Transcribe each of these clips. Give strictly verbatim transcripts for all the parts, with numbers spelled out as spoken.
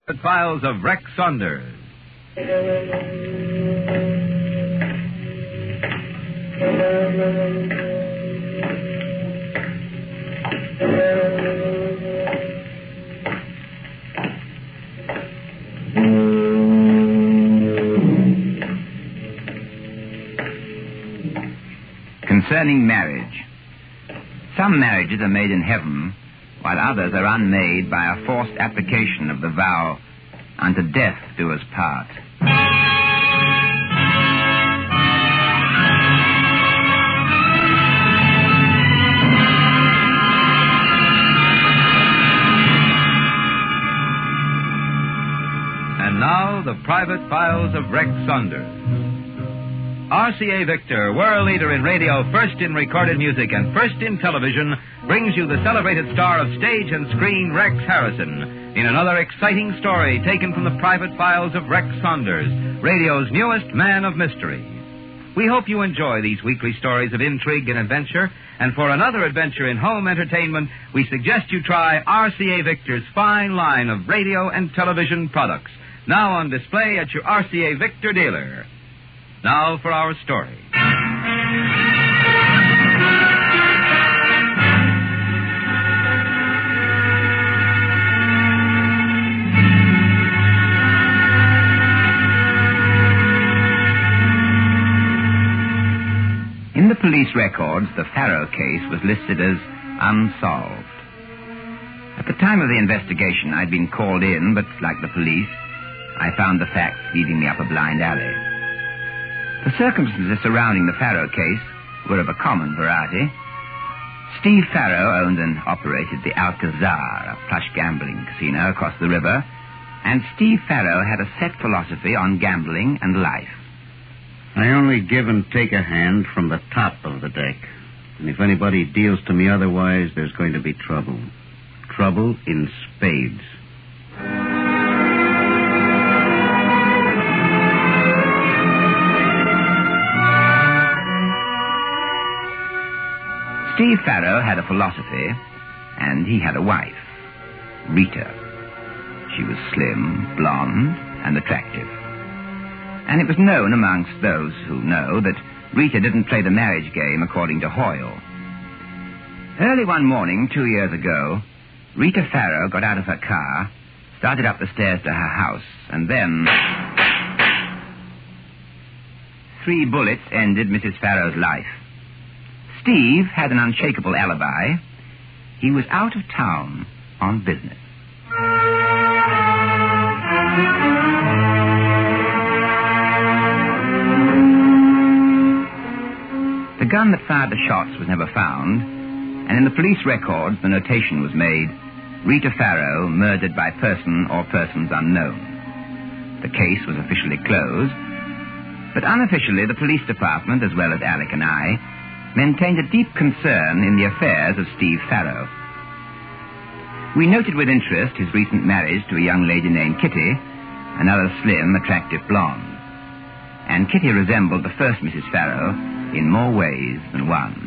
The Files of Rex Saunders. Concerning marriage. Some marriages are made in heaven, while others are unmade by a forced application of the vow, unto death do us part. And now, the Private Files of Rex Saunders. R C A Victor, world leader in radio, first in recorded music, and first in television, brings you the celebrated star of stage and screen, Rex Harrison, in another exciting story taken from the Private Files of Rex Saunders, radio's newest man of mystery. We hope you enjoy these weekly stories of intrigue and adventure, and for another adventure in home entertainment, we suggest you try R C A Victor's fine line of radio and television products, now on display at your R C A Victor dealer. Now for our story. In the police records, the Farrow case was listed as unsolved. At the time of the investigation, I'd been called in, but like the police, I found the facts leading me up a blind alley. The circumstances surrounding the Farrow case were of a common variety. Steve Farrow owned and operated the Alcazar, a plush gambling casino across the river, and Steve Farrow had a set philosophy on gambling and life. I only give and take a hand from the top of the deck. And if anybody deals to me otherwise, there's going to be trouble. Trouble in spades. Steve Farrow had a philosophy, and he had a wife, Rita. She was slim, blonde, and attractive. And it was known amongst those who know that Rita didn't play the marriage game according to Hoyle. Early one morning, two years ago, Rita Farrow got out of her car, started up the stairs to her house, and then... Three bullets ended Missus Farrow's life. Steve had an unshakable alibi. He was out of town on business. The gun that fired the shots was never found, and in the police records the notation was made, Rita Farrow murdered by person or persons unknown. The case was officially closed, but unofficially the police department, as well as Alec and I, maintained a deep concern in the affairs of Steve Farrow. We noted with interest his recent marriage to a young lady named Kitty, another slim, attractive blonde. And Kitty resembled the first Missus Farrow in more ways than one.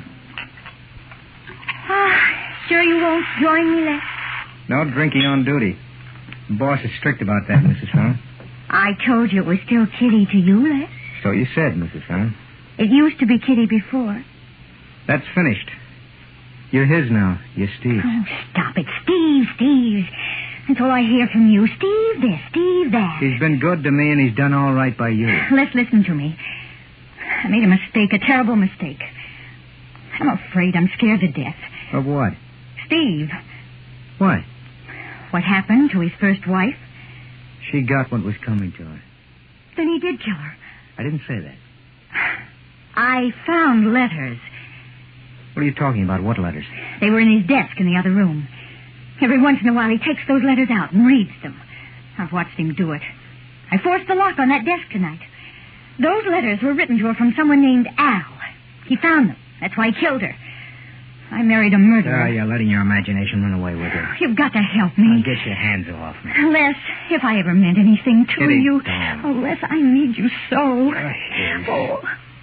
Ah, sure you won't join me, Les? No drinking on duty. The boss is strict about that, Missus Farrow. I told you it was still Kitty to you, Les. So you said, Missus Farrow. It used to be Kitty before. That's finished. You're his now. You're Steve. Oh, stop it. Steve, Steve. That's all I hear from you. Steve this, Steve that. He's been good to me, and he's done all right by you. Les, listen to me. I made a mistake, a terrible mistake. I'm afraid. I'm scared to death. Of what? Steve. What? What happened to his first wife? She got what was coming to her. Then he did kill her. I didn't say that. I found letters. What are you talking about? What letters? They were in his desk in the other room. Every once in a while he takes those letters out and reads them. I've watched him do it. I forced the lock on that desk tonight. Those letters were written to her from someone named Al. He found them. That's why he killed her. I married a murderer. Ah, you're letting your imagination run away with you. You've got to help me. Now get your hands off me. Les, if I ever meant anything to Kitty, you... don't. Oh, Les, I need you so. Oh, oh.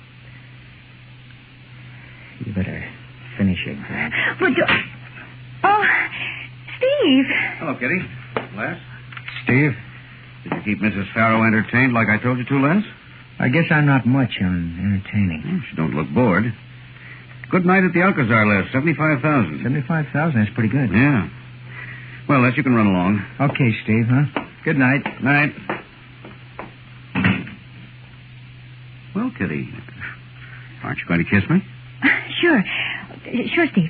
You better finish it, Grant. But you... Oh, Steve. Hello, Kitty. Les? Steve? Did you keep Missus Farrow entertained like I told you to, Les? I guess I'm not much on entertaining. Well, she don't look bored. Good night at the Alcazar, Les. seventy-five thousand. seventy-five thousand, that's pretty good. Yeah. Well, Les, you can run along. Okay, Steve, huh? Good night. Night. Well, Kitty, aren't you going to kiss me? Sure. Sure, Steve.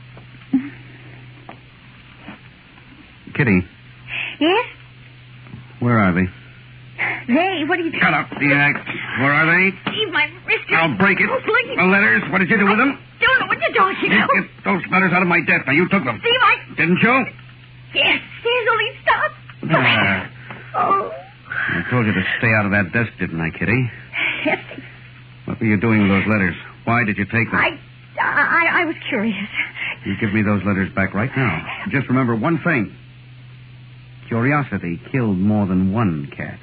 Kitty, Yes? where are they? Hey, what are you... Shut up, the act. Where are they? Steve, my wrist is... I'll break it. Oh, please. The letters, what did you do with them? Don't know what you're talking You about. get those letters out of my desk. Now, you took them. Steve, I... Didn't you? Yes, yes, only stop. Ah. Oh. I told you to stay out of that desk, didn't I, Kitty? Yes, Steve. What were you doing with those letters? Why did you take them? I... I, I was curious. You give me those letters back right now. Just remember one thing. Curiosity killed more than one cat.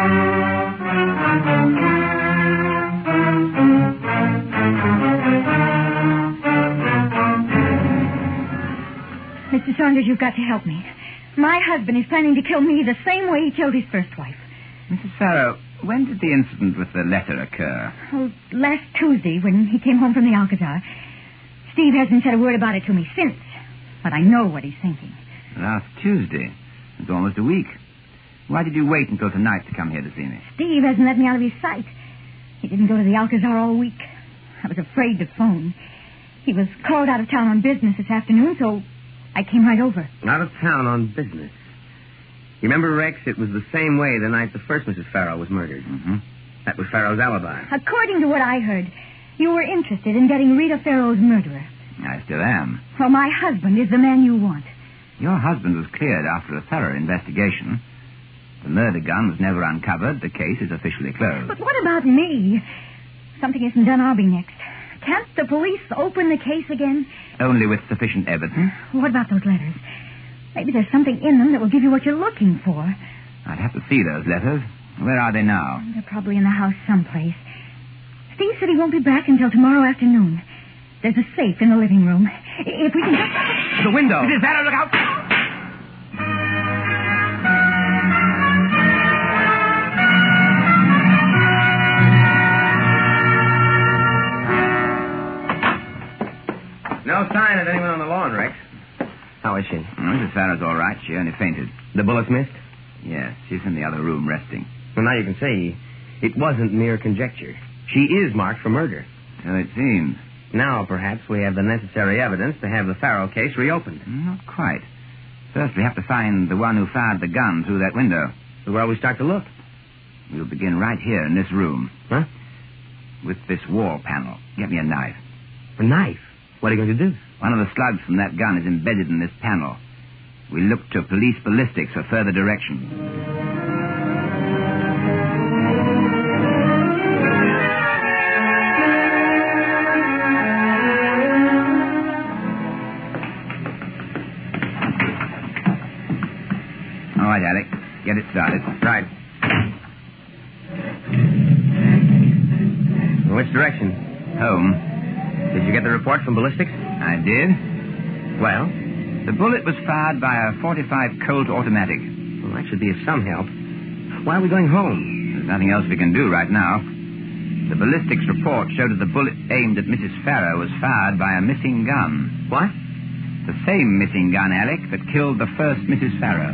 Mister Saunders, you've got to help me. My husband is planning to kill me the same way he killed his first wife. Missus Farrow, when did the incident with the letter occur? Oh, last Tuesday, when he came home from the Alcazar. Steve hasn't said a word about it to me since, but I know what he's thinking. Last Tuesday. It's almost a week. Why did you wait until tonight to come here to see me? Steve hasn't let me out of his sight. He didn't go to the Alcazar all week. I was afraid to phone. He was called out of town on business this afternoon, so I came right over. Out of town on business. You remember, Rex, it was the same way the night the first Missus Farrow was murdered. Mm-hmm. That was Farrow's alibi. According to what I heard, you were interested in getting Rita Farrow's murderer. I still am. Well, my husband is the man you want. Your husband was cleared after a thorough investigation. The murder gun was never uncovered. The case is officially closed. But what about me? Something isn't done, I'll be next. Can't the police open the case again? Only with sufficient evidence. What about those letters? Maybe there's something in them that will give you what you're looking for. I'd have to see those letters. Where are they now? They're probably in the house someplace. Steve said he won't be back until tomorrow afternoon. There's a safe in the living room. If we can just... The window. Missus Farrow, look out! No sign of anyone on the lawn, Rex. How is she? Missus Farrow's all right. She only fainted. The bullets missed? Yes, she's in the other room resting. Well, now you can see it wasn't mere conjecture. She is marked for murder. So it seems. Now, perhaps, we have the necessary evidence to have the Farrow case reopened. Not quite. First, we have to find the one who fired the gun through that window. So where we start to look? We'll begin right here in this room. Huh? With this wall panel. Get me a knife. A knife? What are you going to do? One of the slugs from that gun is embedded in this panel. We look to police ballistics for further direction. All right, Alec. Get it started. Right. Which direction? Home. Did you get the report from ballistics? I did. Well? The bullet was fired by a forty-five Colt automatic. Well, that should be of some help. Why are we going home? There's nothing else we can do right now. The ballistics report showed that the bullet aimed at Missus Farrow was fired by a missing gun. What? The same missing gun, Alec, that killed the first Missus Farrow.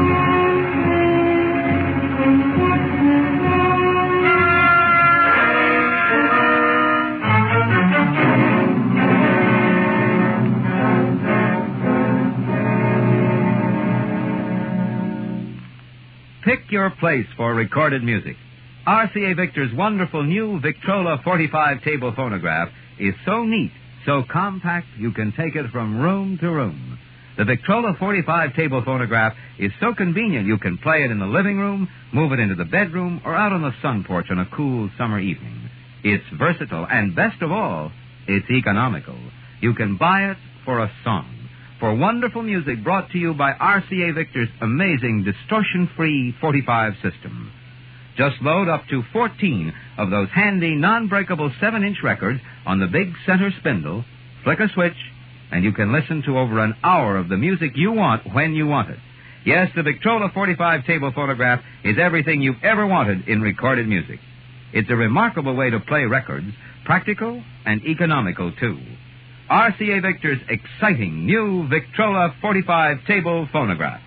Pick your place for recorded music. R C A Victor's wonderful new Victrola forty-five table phonograph is so neat, so compact, you can take it from room to room. The Victrola forty-five table phonograph is so convenient you can play it in the living room, move it into the bedroom, or out on the sun porch on a cool summer evening. It's versatile, and best of all, it's economical. You can buy it for a song. For wonderful music brought to you by R C A Victor's amazing distortion-free forty-five system. Just load up to fourteen of those handy, non-breakable seven-inch records on the big center spindle, flick a switch, and you can listen to over an hour of the music you want when you want it. Yes, the Victrola forty-five table phonograph is everything you've ever wanted in recorded music. It's a remarkable way to play records, practical and economical, too. R C A Victor's exciting new Victrola forty-five table phonograph.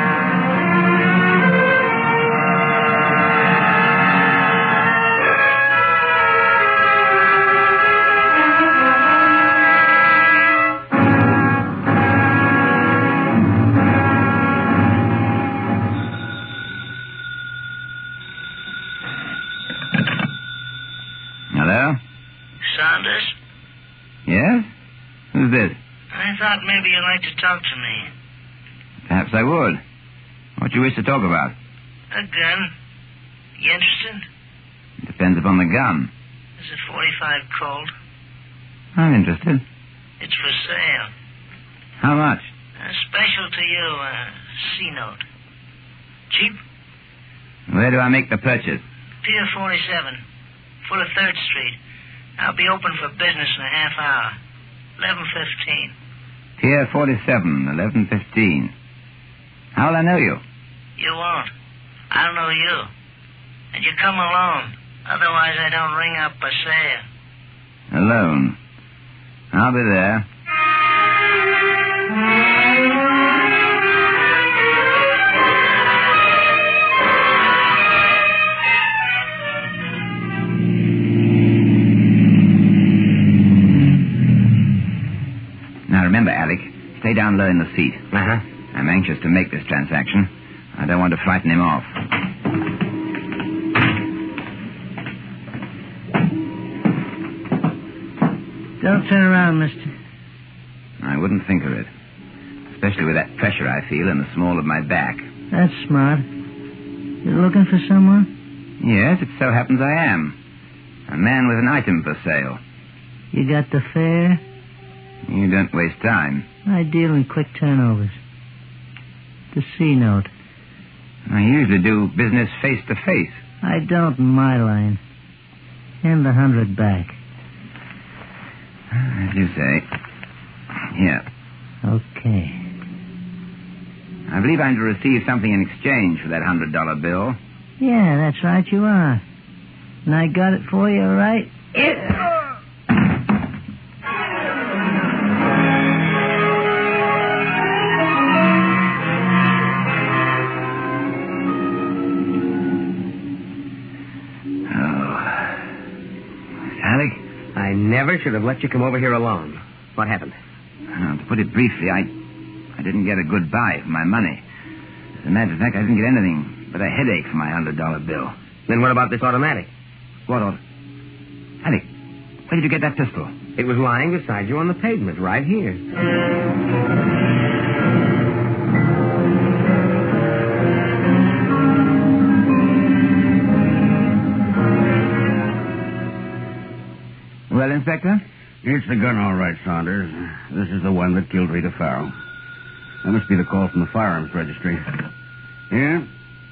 Hello? Saunders? Yes? Who's this? I thought maybe you'd like to talk to me. Perhaps I would. What do you wish to talk about? A gun. You interested? It depends upon the gun. Is it forty-five Colt? I'm interested. It's for sale. How much? A special to you, a C-note. Cheap? Where do I make the purchase? Pier forty-seven, foot of third Street. I'll be open for business in a half hour. eleven fifteen. Pier forty-seven, eleven fifteen. How'll I know you? You won't. I'll know you. And you come alone. Otherwise, I don't ring up a sale. Alone. I'll be there. Now remember, Alec, stay down low in the seat. Uh-huh. I'm anxious to make this transaction. I don't want to frighten him off. Don't turn around, mister. I wouldn't think of it. Especially with that pressure I feel in the small of my back. That's smart. You looking for someone? Yes, it so happens I am. A man with an item for sale. You got the fare? You don't waste time. I deal in quick turnovers. The C-note. I usually do business face to face. I don't in my line. Hand the hundred back. As you say. Here. Okay. I believe I'm to receive something in exchange for that hundred dollar bill. Yeah, that's right, you are. And I got it for you, all right? Alec? I never should have let you come over here alone. What happened? Uh, to put it briefly, I I didn't get a good buy for my money. As a matter of fact, I didn't get anything but a headache for my hundred dollar bill. Then what about this automatic? What ought... Alec, where did you get that pistol? It was lying beside you on the pavement, right here. Well, Inspector? It's the gun, all right, Saunders. This is the one that killed Rita Farrell. That must be the call from the firearms registry. Yeah?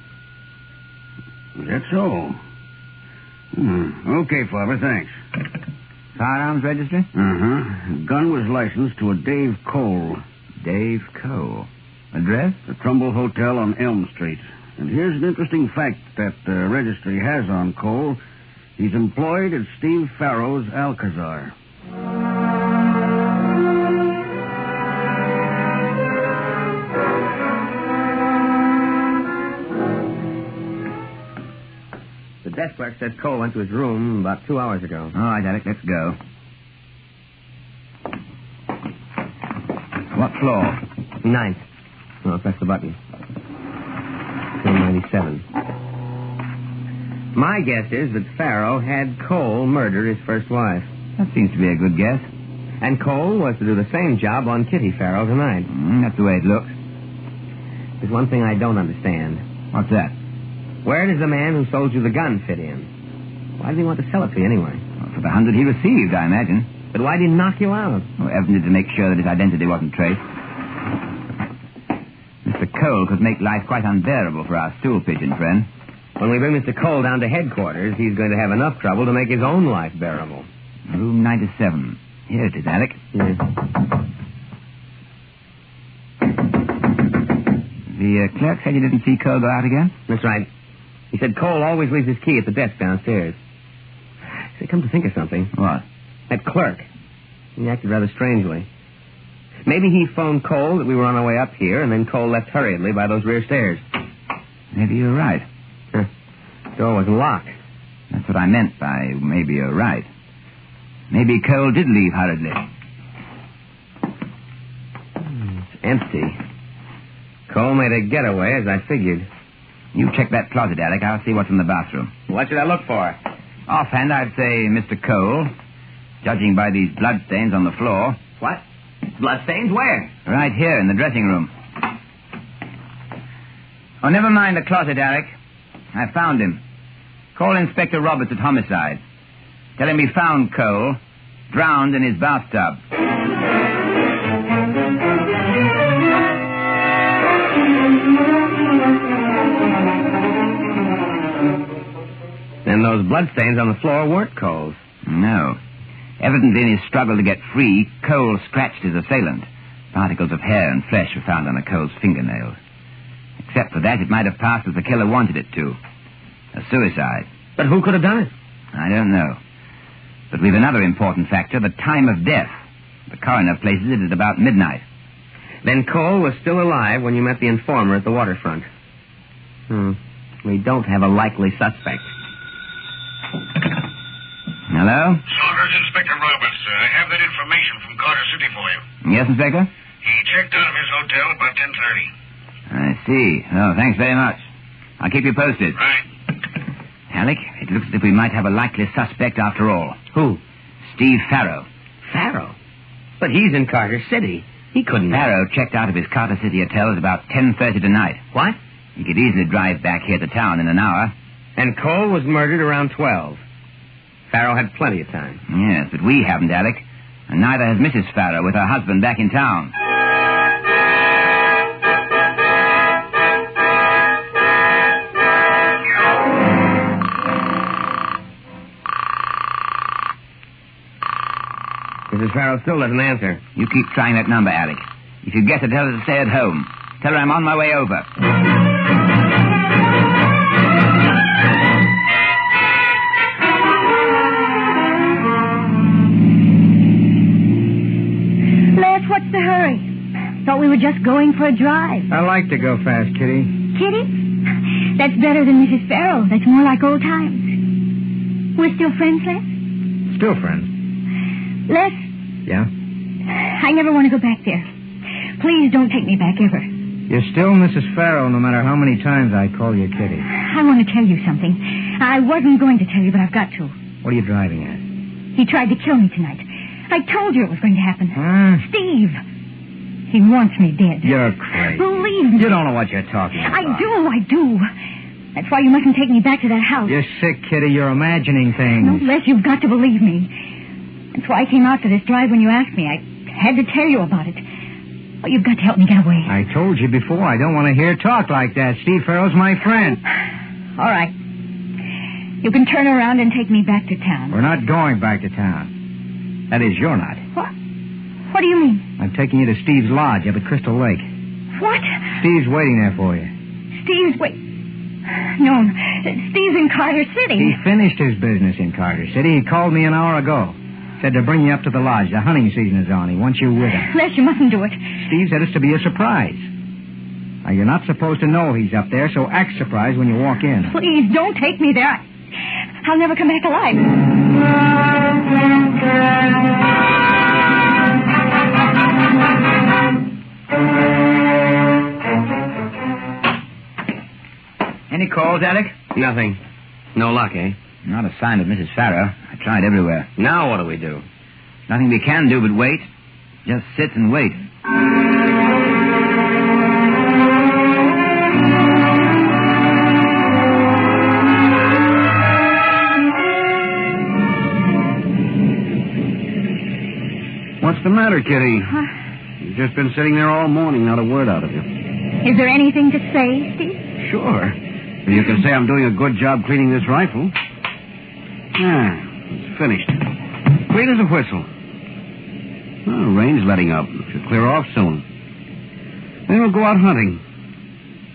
Is that so? Hmm. Okay, Father, thanks. Firearms registry? Uh-huh. The gun was licensed to a Dave Cole. Dave Cole. Address? The Trumbull Hotel on Elm Street. And here's an interesting fact that the registry has on Cole. He's employed at Steve Farrow's Alcazar. The desk clerk said Cole went to his room about two hours ago. All right, Alec, let's go. What floor? Ninth. No, press the button. two ninety-seven. My guess is that Farrow had Cole murder his first wife. That seems to be a good guess. And Cole was to do the same job on Kitty Farrow tonight. Mm, that's the way it looks. There's one thing I don't understand. What's that? Where does the man who sold you the gun fit in? Why did he want to sell it to you anyway? Well, for the hundred he received, I imagine. But why did he knock you out? Oh, evidently to make sure that his identity wasn't traced. Mister Cole could make life quite unbearable for our stool pigeon friend. When we bring Mister Cole down to headquarters, he's going to have enough trouble to make his own life bearable. Room ninety-seven. Here it is, Alec. Yes. The The uh, clerk said you didn't see Cole go out again? That's right. He said Cole always leaves his key at the desk downstairs. Say, come to think of something. What? That clerk. He acted rather strangely. Maybe he phoned Cole that we were on our way up here, and then Cole left hurriedly by those rear stairs. Maybe you're right. Huh. Door wasn't locked. That's what I meant by maybe you're right. Maybe Cole did leave hurriedly. Hmm, it's empty. Cole made a getaway, as I figured. You check that closet, Alec. I'll see what's in the bathroom. What should I look for? Offhand, I'd say Mister Cole. Judging by these bloodstains on the floor. What? Bloodstains? Where? Right here in the dressing room. Oh, never mind the closet, Alec. I found him. Call Inspector Roberts at Homicide. Tell him he found Cole, drowned in his bathtub. And those bloodstains on the floor weren't Cole's. No. Evidently, in his struggle to get free, Cole scratched his assailant. Particles of hair and flesh were found on the Cole's fingernails. Except for that, it might have passed as the killer wanted it to. A suicide. But who could have done it? I don't know. But we've another important factor, the time of death. The coroner places it at about midnight. Then Cole was still alive when you met the informer at the waterfront. Hmm. We don't have a likely suspect. Hello? Saunders, Inspector Roberts. Uh, I have that information from Carter City for you. Yes, Inspector? He checked out of his hotel about ten thirty. I see. Oh, thanks very much. I'll keep you posted. Right. Alec, it looks as if we might have a likely suspect after all. Who? Steve Farrow. Farrow? But he's in Carter City. He couldn't... Farrow checked out of his Carter City hotel at about ten thirty tonight. What? He could easily drive back here to town in an hour. And Cole was murdered around twelve. Farrow had plenty of time. Yes, but we haven't, Alec. And neither has Missus Farrow with her husband back in town. Missus Farrow still doesn't answer. You keep trying that number, Alec. If you get her, tell her to stay at home. Tell her I'm on my way over. Les, what's the hurry? Thought we were just going for a drive. I like to go fast, Kitty. Kitty? That's better than Missus Farrow. That's more like old times. We're still friends, Les? Still friends. Les? Yeah? I never want to go back there. Please don't take me back ever. You're still Missus Farrow, no matter how many times I call you Kitty. I want to tell you something. I wasn't going to tell you, but I've got to. What are you driving at? He tried to kill me tonight. I told you it was going to happen. Huh? Steve. He wants me dead. You're crazy. Believe me. You don't know what you're talking about. I do, I do. That's why you mustn't take me back to that house. You're sick, Kitty. You're imagining things. No, Les, you've got to believe me. That's why I came out for this drive when you asked me. I had to tell you about it. Oh, you've got to help me get away. I told you before, I don't want to hear talk like that. Steve Farrow's my friend. All right. You can turn around and take me back to town. We're not going back to town. That is, you're not. What? What do you mean? I'm taking you to Steve's lodge up at Crystal Lake. What? Steve's waiting there for you. Steve's wait. No, Steve's in Carter City. He finished his business in Carter City. He called me an hour ago. Said to bring you up to the lodge. The hunting season is on. He wants you with him. Les, you mustn't do it. Steve said it's to be a surprise. Now, you're not supposed to know he's up there, so act surprised when you walk in. Please, don't take me there. I'll never come back alive. Any calls, Alec? Nothing. No luck, eh? Not a sign of Missus Farrow. I tried everywhere. Now what do we do? Nothing we can do but wait. Just sit and wait. What's the matter, Kitty? Huh? You've just been sitting there all morning, not a word out of you. Is there anything to say, Steve? Sure. You can say I'm doing a good job cleaning this rifle. Ah, it's finished. Clean as a whistle. Well, rain's letting up. Should clear off soon. Then we'll go out hunting.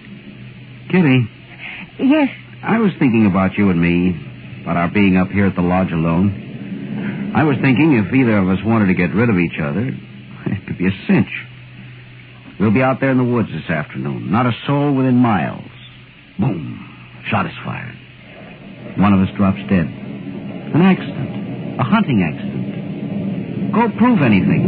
Kitty, Yes. I was thinking about you and me, about our being up here at the lodge alone. I was thinking if either of us wanted to get rid of each other, it could be a cinch. We'll be out there in the woods this afternoon. Not a soul within miles. Boom. Shot is fired. One of us drops dead. An accident. A hunting accident. Go prove anything.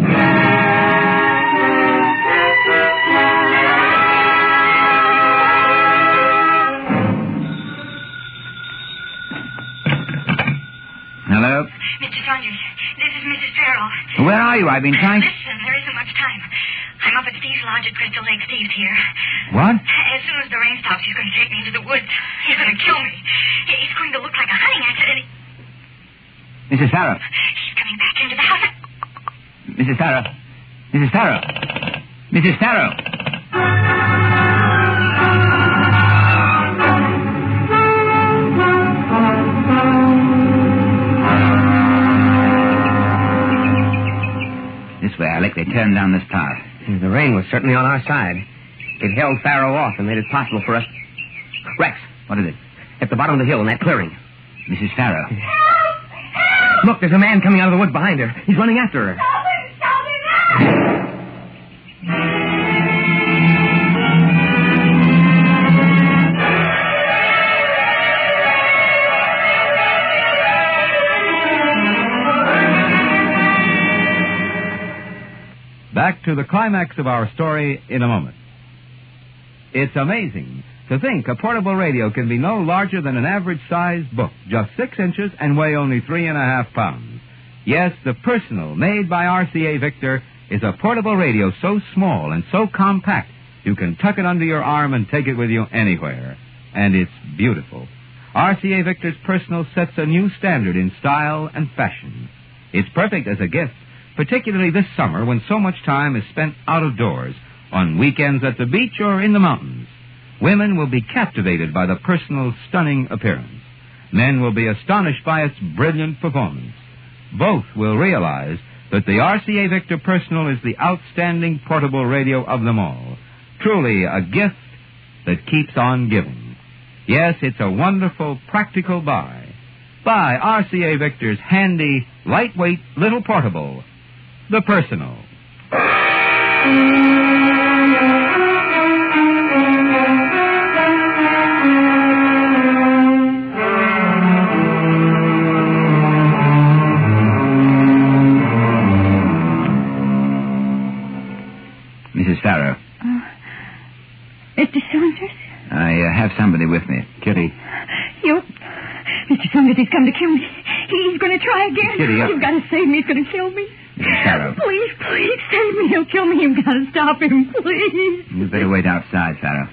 Hello? Mister Saunders, this is Missus Farrell. Where are you? I've been trying... Listen, there isn't much time. I'm up at Steve's lodge at Crystal Lake. Steve's here. What? As soon as the rain stops, he's going to take me into the woods. He's going to kill me. It's going to look like a hunting accident. Missus Farrow. He's coming back into the house. Missus Farrow. Missus Farrow. Missus Farrow. This way, Alec. They turned down this path. The rain was certainly on our side. It held Farrow off and made it possible for us... Rex. What is it? At the bottom of the hill in that clearing. Missus Farrow. Look, there's a man coming out of the woods behind her. He's running after her. Stop it! Stop it! Back to the climax of our story in a moment. It's amazing to think a portable radio can be no larger than an average-sized book, just six inches and weigh only three and a half pounds. Yes, the Personal, made by R C A Victor, is a portable radio so small and so compact you can tuck it under your arm and take it with you anywhere. And it's beautiful. R C A Victor's Personal sets a new standard in style and fashion. It's perfect as a gift, particularly this summer when so much time is spent out of doors, on weekends at the beach or in the mountains. Women will be captivated by the Personal's stunning appearance. Men will be astonished by its brilliant performance. Both will realize that the R C A Victor Personal is the outstanding portable radio of them all. Truly a gift that keeps on giving. Yes, it's a wonderful, practical buy. Buy R C A Victor's handy, lightweight, little portable, the Personal. Missus Farrow. Uh, Mister Saunders? I uh, have somebody with me. Kitty. You... Mister Saunders, he's come to kill me. He's going to try again. Kitty, uh... You've got to save me. He's going to kill me. Missus Farrow. Please, please, save me. He'll kill me. You've got to stop him, please. You'd better wait outside, Farrow.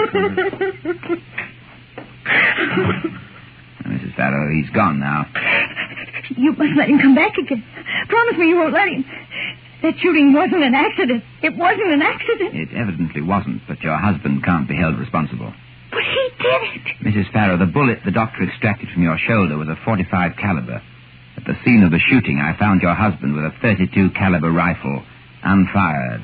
Now, Missus Farrow, he's gone now. You must let him come back again. Promise me you won't let him. That shooting wasn't an accident. It wasn't an accident. It evidently wasn't, but your husband can't be held responsible. But he did it. Missus Farrow, the bullet the doctor extracted from your shoulder was a forty-five caliber. At the scene of the shooting, I found your husband with a thirty-two caliber rifle, unfired.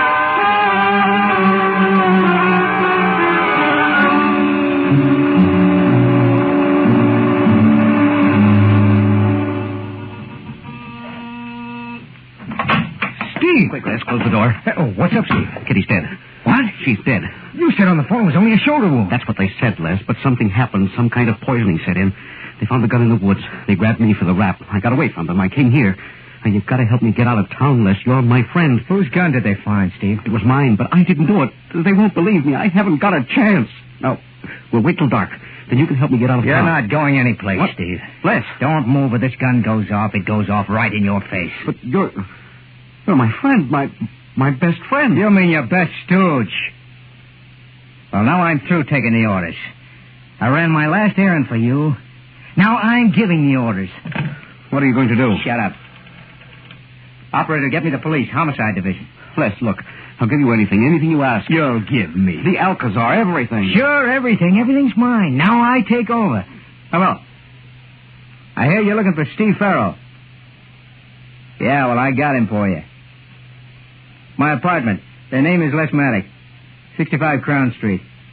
Steve! Quick, let's close the door. Oh, what's up, Steve? Kitty's dead. What? She's dead. You said on the phone it was only a shoulder wound. That's what they said, Les, but something happened. Some kind of poisoning set in. They found the gun in the woods. They grabbed me for the rap. I got away from them. I came here. And you've got to help me get out of town, Les. You're my friend. Whose gun did they find, Steve? It was mine, but I didn't do it. They won't believe me. I haven't got a chance. Now, we'll wait till dark. Then you can help me get out of You're town. You're not going anyplace, What? Steve. Les. Don't move or this gun goes off. It goes off right in your face. But you're... You're my friend. My... My best friend. You mean your best stooge. Well, now I'm through taking the orders. I ran my last errand for you. Now I'm giving the orders. What are you going to do? Shut up. Operator, get me the police, homicide division. Les, look, I'll give you anything, anything you ask. You'll give me. The Alcazar, everything. Sure, everything. Everything's mine. Now I take over. Hello. I hear you're looking for Steve Farrow. Yeah, well, I got him for you. My apartment. Their name is Les Maddock. sixty-five Crown Street.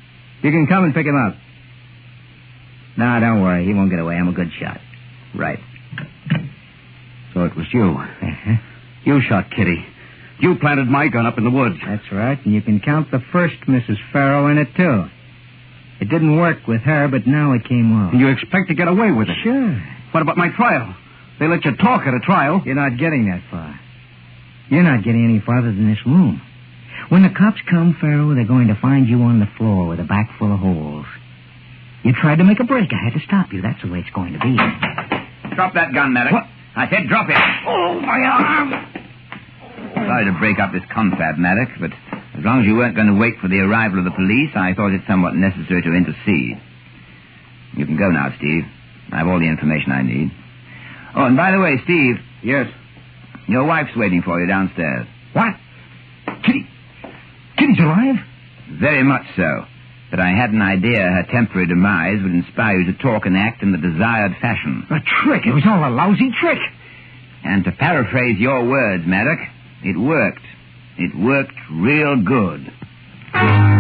You can come and pick him up. No, don't worry. He won't get away. I'm a good shot. Right. So it was you. Uh-huh. You shot Kitty. You planted my gun up in the woods. That's right, and you can count the first Missus Farrow in it, too. It didn't work with her, but now it came off. And you expect to get away with it? Sure. What about my trial? They let you talk at a trial. You're not getting that far. You're not getting any farther than this room. When the cops come, Farrow, they're going to find you on the floor with a back full of holes. You tried to make a break. I had to stop you. That's the way it's going to be. Drop that gun, Maddox. What? I said drop it. Oh, my arm! Sorry to break up this confab, Maddox, but as long as you weren't going to wait for the arrival of the police, I thought it somewhat necessary to intercede. You can go now, Steve. I have all the information I need. Oh, and by the way, Steve. Yes? Your wife's waiting for you downstairs. What? Kitty? Kitty's alive? Very much so. But I had an idea her temporary demise would inspire you to talk and act in the desired fashion. A trick. It was all a lousy trick. And to paraphrase your words, Maddox, it worked. It worked real good.